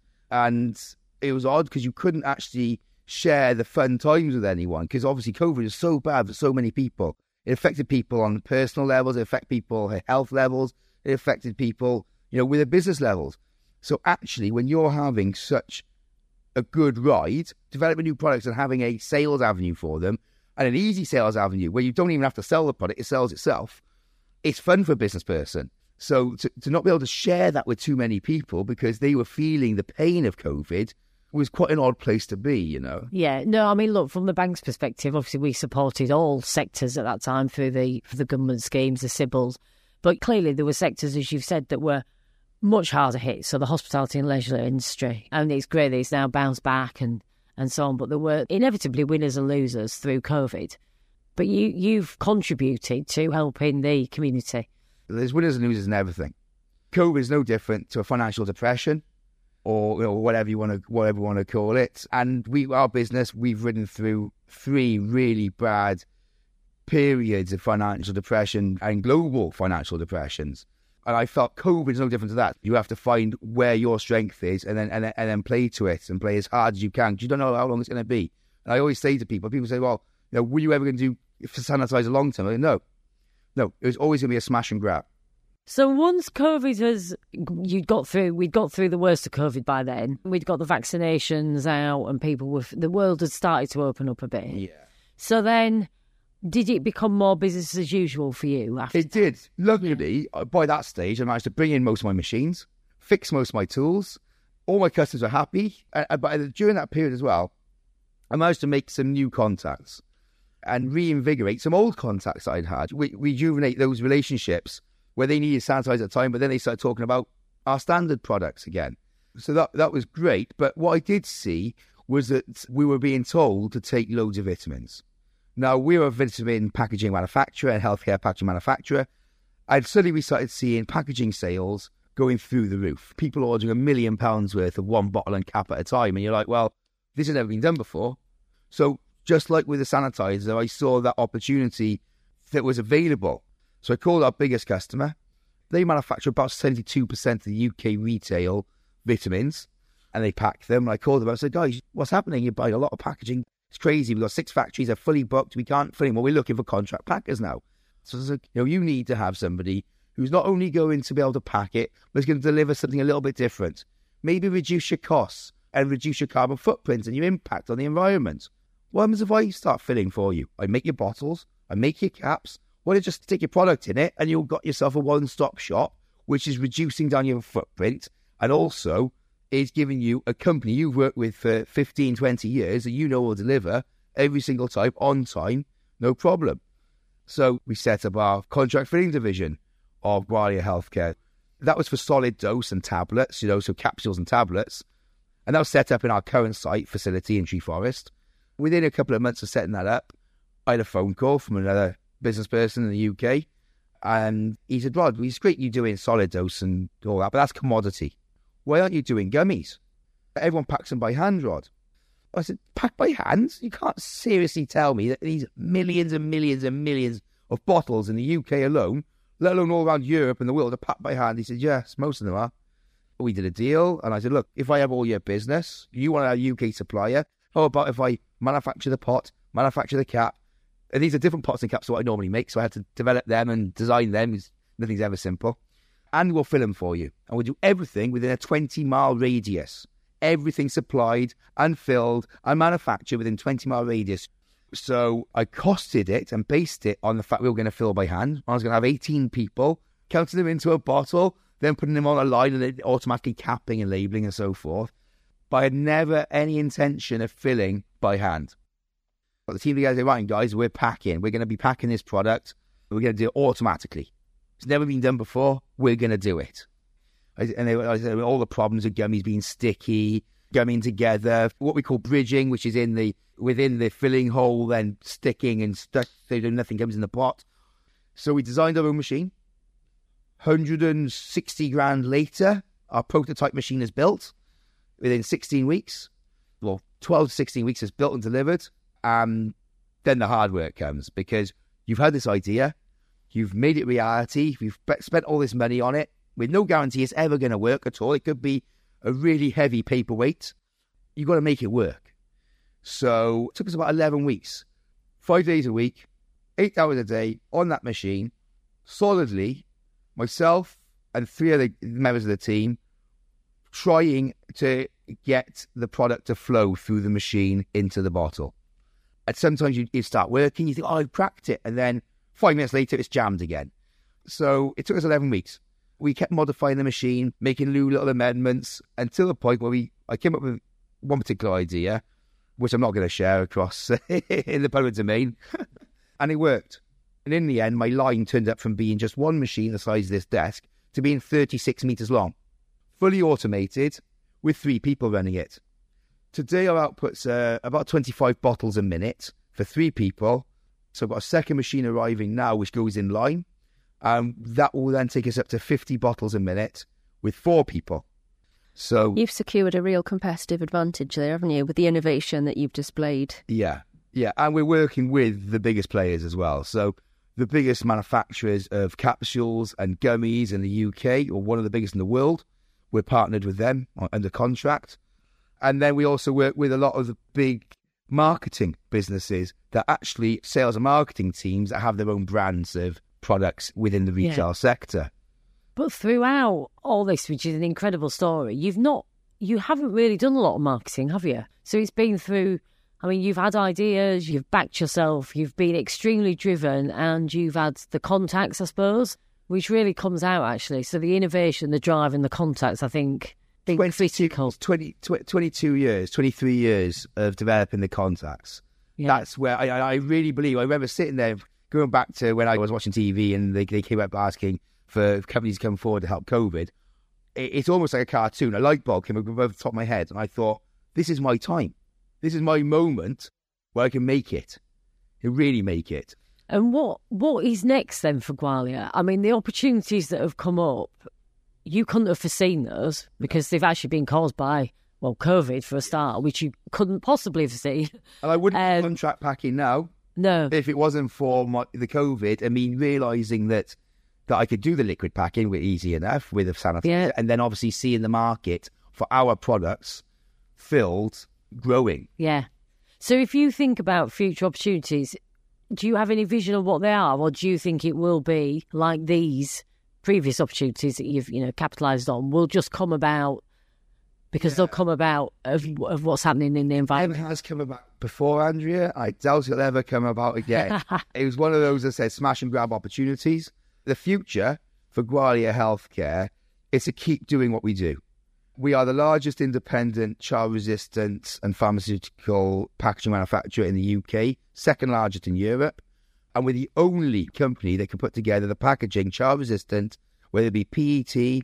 And it was odd because you couldn't actually share the fun times with anyone because obviously COVID is so bad for so many people. It affected people on personal levels, it affected people at health levels, it affected people, with their business levels. So actually, when you're having such a good ride, developing new products and having a sales avenue for them, and an easy sales avenue where you don't even have to sell the product, it sells itself, it's fun for a business person. So to not be able to share that with too many people because they were feeling the pain of COVID was quite an odd place to be, you know. Yeah, no, I mean, look, from the bank's perspective, obviously we supported all sectors at that time through the government schemes, the CBILS, but clearly there were sectors, as you've said, that were much harder hit. So the hospitality and leisure industry, and it's great that it's now bounced back and so on, but there were inevitably winners and losers through COVID. But you've contributed to helping the community. There's winners and losers in everything. COVID is no different to a financial depression, or whatever you want to call it. And our business, we've ridden through 3 really bad periods of financial depression and global financial depressions. And I felt COVID is no different to that. You have to find where your strength is and then play to it and play as hard as you can, because you don't know how long it's going to be. And I always say to people say, well, were you ever going to do sanitizer long term? I go, no, it was always going to be a smash and grab. So once COVID we'd got through the worst of COVID by then. We'd got the vaccinations out and the world had started to open up a bit. Yeah. So then, did it become more business as usual for you after It did. Luckily, by that stage, I managed to bring in most of my machines, fix most of my tools. All my customers were happy. But during that period as well, I managed to make some new contacts and reinvigorate some old contacts I'd had. Rejuvenate those relationships where they needed sanitizer at the time, but then they started talking about our standard products again. So that was great. But what I did see was that we were being told to take loads of vitamins. Now, we're a vitamin packaging manufacturer and healthcare packaging manufacturer. And suddenly we started seeing packaging sales going through the roof. People ordering £1 million worth of one bottle and cap at a time. And you're like, well, this has never been done before. So just like with the sanitizer, I saw that opportunity that was available. So I called our biggest customer. They manufacture about 72% of the UK retail vitamins, and they pack them. And I called them. I said, guys, what's happening? You're buying a lot of packaging. It's crazy. We've got 6 factories. They're fully booked. We can't fill them. Well, we're looking for contract packers now. So I said, you need to have somebody who's not only going to be able to pack it, but is going to deliver something a little bit different. Maybe reduce your costs and reduce your carbon footprint and your impact on the environment. What happens if I start filling for you? I make your bottles. I make your caps. Why don't you just stick your product in it and you've got yourself a one-stop shop, which is reducing down your footprint and also is giving you a company you've worked with for 15, 20 years that you know will deliver every single time, on time, no problem. So we set up our contract filling division of Gwalia Healthcare. That was for solid dose and tablets, so capsules and tablets. And that was set up in our current site facility in Treforest. Within a couple of months of setting that up, I had a phone call from another business person in the UK, and he said, Rod, it's great you doing solid dose and all that, but that's commodity. Why aren't you doing gummies? Everyone packs them by hand, Rod. I said, packed by hand? You can't seriously tell me that these millions and millions and millions of bottles in the UK alone, let alone all around Europe and the world, are packed by hand? He said, yes, most of them are. We did a deal, and I said, look, if I have all your business, you want a UK supplier, how about if I manufacture the pot, manufacture the cap? And these are different pots and caps to what I normally make, so I had to develop them and design them. Nothing's ever simple. And we'll fill them for you. And we'll do everything within a 20-mile radius. Everything supplied and filled and manufactured within 20-mile radius. So I costed it and based it on the fact we were going to fill by hand. I was going to have 18 people, counting them into a bottle, then putting them on a line and then automatically capping and labelling and so forth. But I had never any intention of filling by hand. But the team together said, right, guys, we're packing. We're going to be packing this product. We're going to do it automatically. It's never been done before. We're going to do it. I said, all the problems of gummies being sticky, gumming together, what we call bridging, which is within the filling hole, then sticking and stuck so nothing comes in the pot. So we designed our own machine. 160 grand later, our prototype machine is built. Within 16 weeks, 12 to 16 weeks, it's built and delivered. Then the hard work comes, because you've had this idea, you've made it reality, you've spent all this money on it, with no guarantee it's ever going to work at all. It could be a really heavy paperweight. You've got to make it work. So it took us about 11 weeks, 5 days a week, 8 hours a day on that machine, solidly, myself and 3 other members of the team, trying to get the product to flow through the machine into the bottle. And sometimes you start working, you think, I cracked it. And then 5 minutes later, it's jammed again. So it took us 11 weeks. We kept modifying the machine, making little amendments until the point where I came up with one particular idea, which I'm not going to share across in the public domain, and it worked. And in the end, my line turned up from being just one machine the size of this desk to being 36 metres long, fully automated, with 3 people running it. Today, our output's about 25 bottles a minute for 3 people. So I've got a second machine arriving now, which goes in line. That will then take us up to 50 bottles a minute with 4 people. So you've secured a real competitive advantage there, haven't you, with the innovation that you've displayed? Yeah. And we're working with the biggest players as well. So the biggest manufacturers of capsules and gummies in the UK, or one of the biggest in the world, we're partnered with them under contract. And then we also work with a lot of the big marketing businesses that actually sales and marketing teams that have their own brands of products within the retail sector. But throughout all this, which is an incredible story, you haven't really done a lot of marketing, have you? So it's been through, I mean, you've had ideas, you've backed yourself, you've been extremely driven, and you've had the contacts, I suppose, which really comes out, actually. So the innovation, the drive and the contacts, I think, been critical. 22 years, 23 years of developing the contacts. Yeah. That's where I really believe, I remember sitting there, going back to when I was watching TV and they came up asking for companies to come forward to help COVID. It's almost like a cartoon. A light bulb came above the top of my head and I thought, this is my time. This is my moment where I can make it. Really make it. And what is next then for Gwalia? I mean, the opportunities that have come up, you couldn't have foreseen those because they've actually been caused by, well, COVID for a start, which you couldn't possibly have seen. And I wouldn't be contract packing now. No. If it wasn't for the COVID, I mean, realising that I could do the liquid packing with easy enough with a sanitizer, and then obviously seeing the market for our products filled, growing. Yeah. So if you think about future opportunities, do you have any vision of what they are, or do you think it will be like these previous opportunities that you've capitalised on will just come about because they'll come about of what's happening in the environment? It has come about before, Andrea. I doubt it'll ever come about again. It was one of those that said smash and grab opportunities. The future for Gwalia Healthcare is to keep doing what we do. We are the largest independent child-resistant and pharmaceutical packaging manufacturer in the UK, second largest in Europe, and we're the only company that can put together the packaging child-resistant, whether it be PET,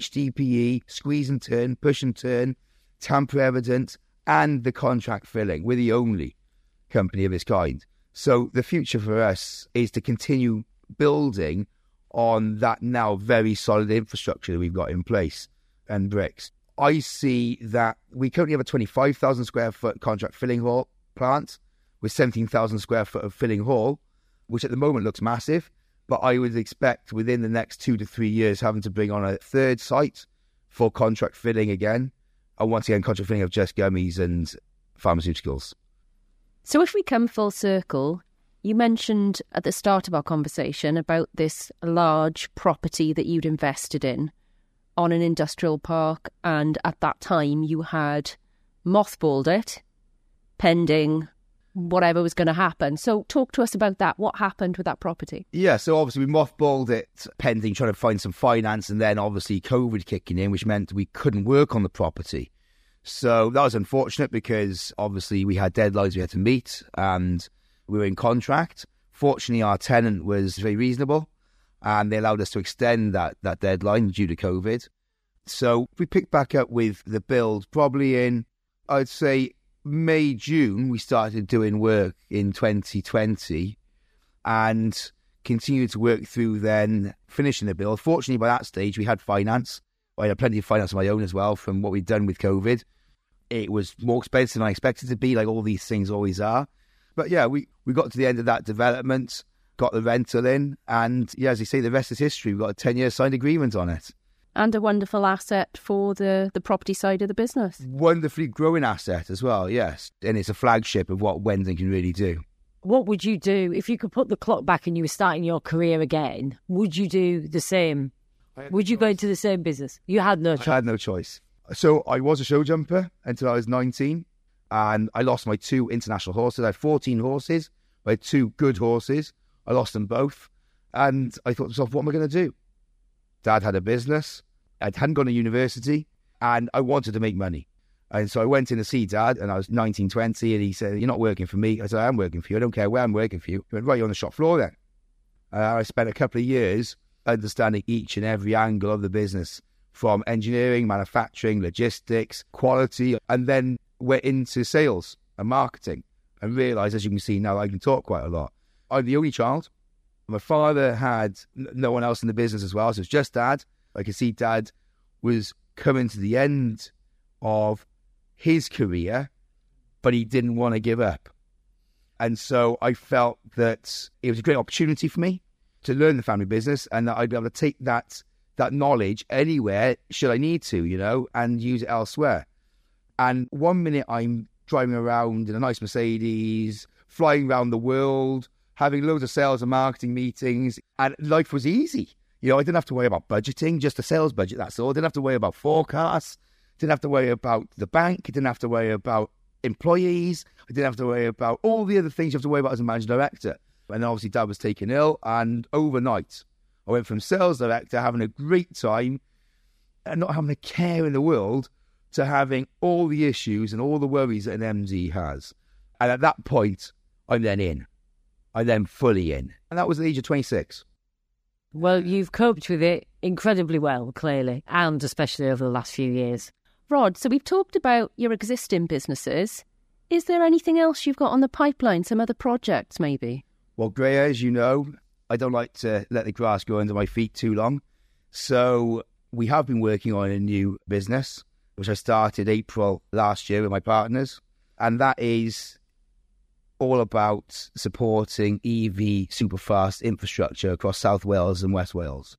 HDPE, squeeze and turn, push and turn, tamper-evident, and the contract filling. We're the only company of its kind. So the future for us is to continue building on that now very solid infrastructure that we've got in place and bricks. I see that we currently have a 25,000 square foot contract filling hall plant with 17,000 square foot of filling hall, which at the moment looks massive, but I would expect within the next 2 to 3 years having to bring on a third site for contract filling again, and once again contract filling of just gummies and pharmaceuticals. So if we come full circle, you mentioned at the start of our conversation about this large property that you'd invested in on an industrial park, and at that time you had mothballed it pending whatever was going to happen. So talk to us about that. What happened with that property? Yeah, so obviously we mothballed it pending trying to find some finance, and then obviously COVID kicking in, which meant we couldn't work on the property. So that was unfortunate because obviously we had deadlines we had to meet and we were in contract. Fortunately, our tenant was very reasonable and they allowed us to extend that deadline due to COVID. So we picked back up with the build probably in, I'd say, May, June. We started doing work in 2020 and continued to work through then finishing the build. Fortunately, by that stage, we had finance. I had plenty of finance of my own as well from what we'd done with COVID. It was more expensive than I expected it to be, like all these things always are. But yeah, we got to the end of that development, got the rental in, and yeah, as you say, the rest is history. We've got a 10-year signed agreement on it. And a wonderful asset for the property side of the business. Wonderfully growing asset as well, yes. And it's a flagship of what Wendon can really do. What would you do if you could put the clock back and you were starting your career again? Would you do the same? Would you go into the same business? You had no choice. I had no choice. So I was a show jumper until I was 19, and I lost my 2 international horses. I had 14 horses. I had 2 good horses. I lost them both. And I thought to myself, what am I going to do? Dad had a business. I hadn't gone to university, and I wanted to make money. And so I went in to see Dad, and I was 19, 20, and he said, "You're not working for me." I said, "I am working for you. I don't care where I'm working for you." He went, "Right, you're on the shop floor then." I spent a couple of years understanding each and every angle of the business, from engineering, manufacturing, logistics, quality, and then went into sales and marketing and realised, as you can see now, I can talk quite a lot. I'm the only child. My father had no one else in the business as well, so it's just Dad. I could see Dad was coming to the end of his career, but he didn't want to give up. And so I felt that it was a great opportunity for me to learn the family business, and that I'd be able to take that knowledge anywhere should I need to, and use it elsewhere. And one minute I'm driving around in a nice Mercedes, flying around the world, having loads of sales and marketing meetings, and life was easy. I didn't have to worry about budgeting, just a sales budget, that's all. I didn't have to worry about forecasts, didn't have to worry about the bank, I didn't have to worry about employees, I didn't have to worry about all the other things you have to worry about as a managing director. And then obviously Dad was taken ill, and overnight I went from sales director, having a great time and not having a care in the world, to having all the issues and all the worries that an MD has. And at that point, I'm then fully in. And that was at the age of 26. Well, you've coped with it incredibly well, clearly, and especially over the last few years. Rod, so we've talked about your existing businesses. Is there anything else you've got on the pipeline, some other projects maybe? Well, Greer, as you know, I don't like to let the grass grow under my feet too long. So we have been working on a new business, which I started April last year with my partners. And that is all about supporting EV superfast infrastructure across South Wales and West Wales.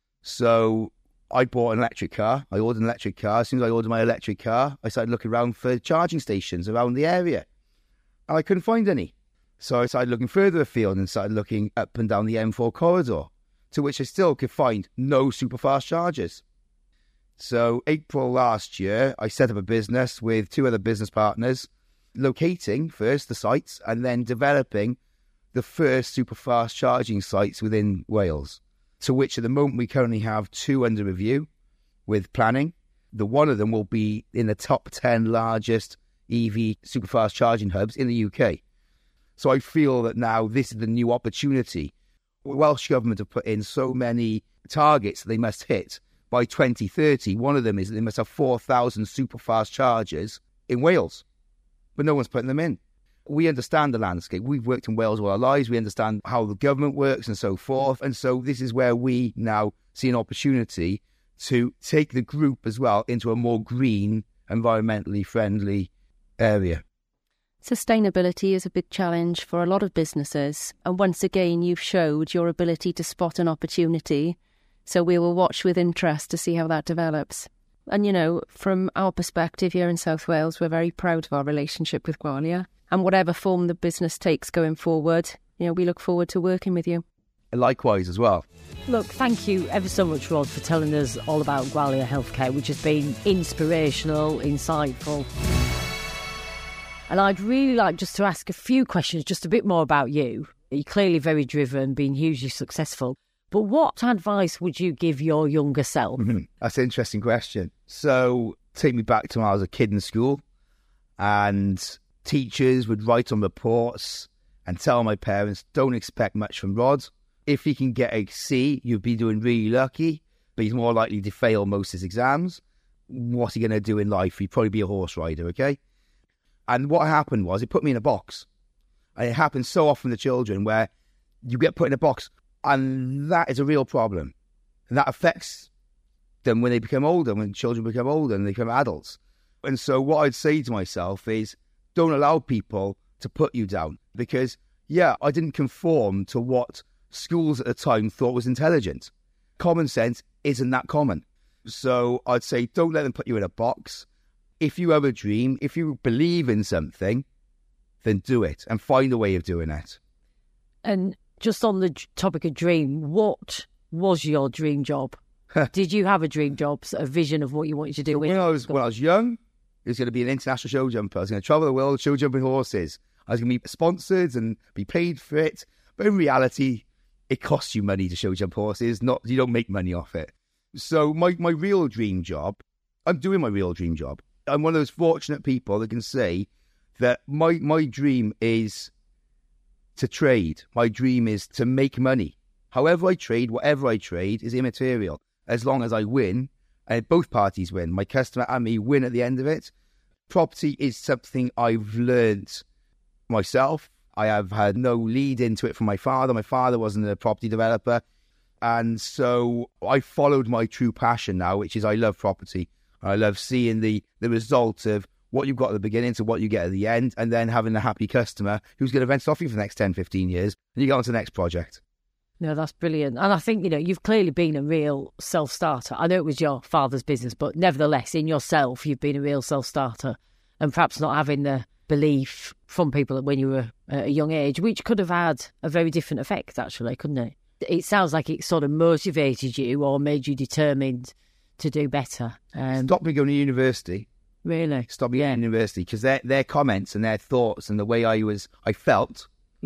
So I bought an electric car. I ordered an electric car. As soon as I ordered my electric car, I started looking around for charging stations around the area. And I couldn't find any. So I started looking further afield and started looking up and down the M4 corridor, to which I still could find no superfast chargers. So April last year, I set up a business with 2 other business partners, locating first the sites and then developing the first superfast charging sites within Wales, to which at the moment we currently have 2 under review with planning. One of them will be in the top 10 largest EV superfast charging hubs in the UK. So I feel that now this is the new opportunity. The Welsh Government have put in so many targets that they must hit by 2030. One of them is that they must have 4,000 superfast chargers in Wales, but no one's putting them in. We understand the landscape. We've worked in Wales all our lives. We understand how the government works and so forth. And so this is where we now see an opportunity to take the group as well into a more green, environmentally friendly area. Sustainability is a big challenge for a lot of businesses. And once again, you've showed your ability to spot an opportunity. So we will watch with interest to see how that develops. And, from our perspective here in South Wales, we're very proud of our relationship with Gwalia. And whatever form the business takes going forward, we look forward to working with you. Likewise as well. Look, thank you ever so much, Rod, for telling us all about Gwalia Healthcare, which has been inspirational, insightful. And I'd really like just to ask a few questions, just a bit more about you. You're clearly very driven, being hugely successful. But what advice would you give your younger self? That's an interesting question. So take me back to when I was a kid in school, and teachers would write on reports and tell my parents, don't expect much from Rod. If he can get a C, you'd be doing really lucky, but he's more likely to fail most of his exams. What's he going to do in life? He'd probably be a horse rider, okay? And what happened was it put me in a box. And it happens so often to children where you get put in a box, and that is a real problem. And that affects them when they become older, when children become older and they become adults. And so what I'd say to myself is, don't allow people to put you down. Because, I didn't conform to what schools at the time thought was intelligent. Common sense isn't that common. So I'd say, don't let them put you in a box. If you have a dream, if you believe in something, then do it and find a way of doing it. And just on the topic of dream, what was your dream job? Did you have a dream job, a vision of what you wanted to do? So when I was young, it was going to be an international show jumper. I was going to travel the world show jumping horses. I was going to be sponsored and be paid for it. But in reality, it costs you money to show jump horses. You don't make money off it. So my real dream job, I'm doing my real dream job. I'm one of those fortunate people that can say that my dream is to trade. My dream is to make money. However I trade, whatever I trade is immaterial. As long as I win, and both parties win, my customer and me win at the end of it. Property is something I've learned myself. I have had no lead into it from my father. My father wasn't a property developer. And so I followed my true passion now, which is I love property. I love seeing the result of what you've got at the beginning to what you get at the end, and then having a happy customer who's going to rent off you for the next 10, 15 years, and you go on to the next project. No, that's brilliant. And I think, you've clearly been a real self-starter. I know it was your father's business, but nevertheless, in yourself, you've been a real self-starter. And perhaps not having the belief from people when you were at a young age, which could have had a very different effect, actually, couldn't it? It sounds like it sort of motivated you or made you determined to do better. Stopped me going to university. Really? Stopped me going to university because their comments and their thoughts and the way I felt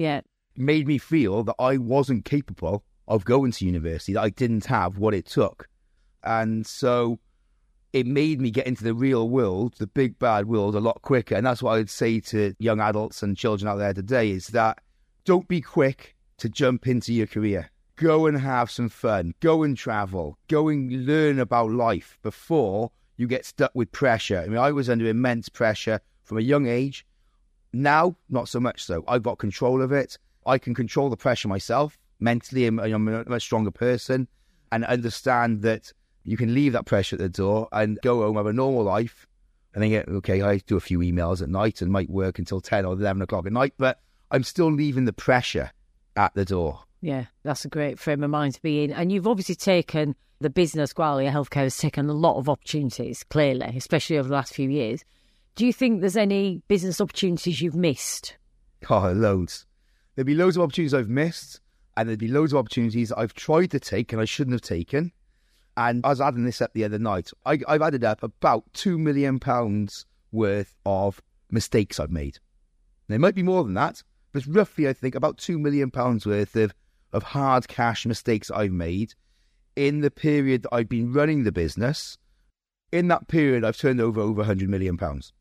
made me feel that I wasn't capable of going to university, that I didn't have what it took. And so it made me get into the real world, the big bad world, a lot quicker. And that's what I would say to young adults and children out there today is that don't be quick to jump into your career. Go and have some fun. Go and travel. Go and learn about life before you get stuck with pressure. I mean, I was under immense pressure from a young age. Now, not so much so. I've got control of it. I can control the pressure myself. Mentally, I'm a much stronger person and understand that you can leave that pressure at the door and go home, have a normal life. And then, okay, I do a few emails at night and might work until 10 or 11 o'clock at night, but I'm still leaving the pressure at the door. Yeah, that's a great frame of mind to be in. And you've obviously taken the business, Gwalia Healthcare has taken a lot of opportunities, clearly, especially over the last few years. Do you think there's any business opportunities you've missed? Oh, loads. There'd be loads of opportunities I've missed, and there'd be loads of opportunities I've tried to take and I shouldn't have taken. And I was adding this up the other night. I've added up about £2 million worth of mistakes I've made. There might be more than that, but it's roughly, I think, about £2 million worth of hard cash mistakes I've made in the period that I've been running the business. In that period, I've turned over £100 million.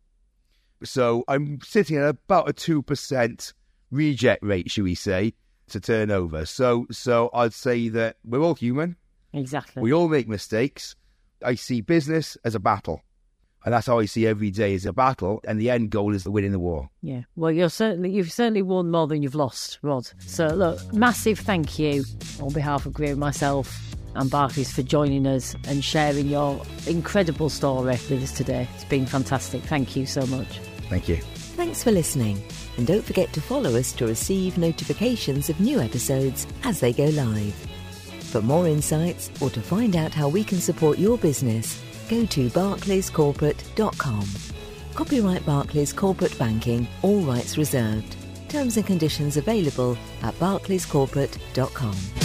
So I'm sitting at about a 2% reject rate, should we say, to turnover. So I'd say that we're all human. Exactly. We all make mistakes. I see business as a battle. And that's how I see every day as a battle. And the end goal is winning the war. Yeah. Well, you've certainly won more than you've lost, Rod. So, look, massive thank you on behalf of Greer and myself and Barclays for joining us and sharing your incredible story with us today. It's been fantastic. Thank you so much. Thank you. Thanks for listening. And don't forget to follow us to receive notifications of new episodes as they go live. For more insights or to find out how we can support your business, go to barclayscorporate.com. Copyright Barclays Corporate Banking, all rights reserved. Terms and conditions available at barclayscorporate.com.